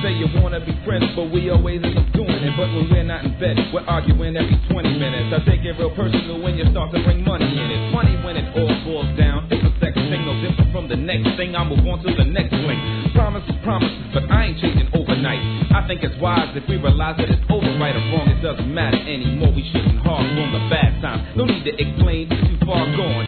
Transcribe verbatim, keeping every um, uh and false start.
say you wanna be friends, but we always end up doing it. But when we're not in bed, we're arguing every twenty minutes. I take it real personal when you start to bring money in. It's funny when it all falls down. It's a sex thing, no different from the next thing. I move on to the next fling. Promise is promise, but I ain't changing overnight. I think it's wise if we realize that it's over, right or wrong. It doesn't matter anymore. We shouldn't harm on the bad times. No need to explain, too far gone.